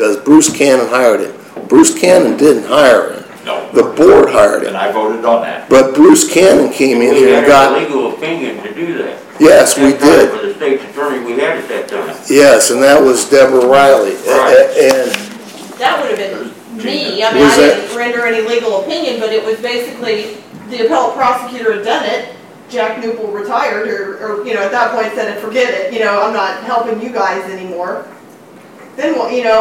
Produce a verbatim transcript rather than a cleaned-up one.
because Bruce Cannon hired him. Bruce Cannon didn't hire him. No. The board hired him. And I voted on that. But Bruce Cannon came in here and got... We had a legal opinion to do that. Yes, we did. For the state's attorney we had at that time. Yes, and that was Deborah Riley. Right. And That would have been me. I mean, Was I that- didn't render any legal opinion, but it was basically the appellate prosecutor had done it. Jack Newpel retired, or, or, you know, at that point said, forget it, you know, I'm not helping you guys anymore. Then, well, you know,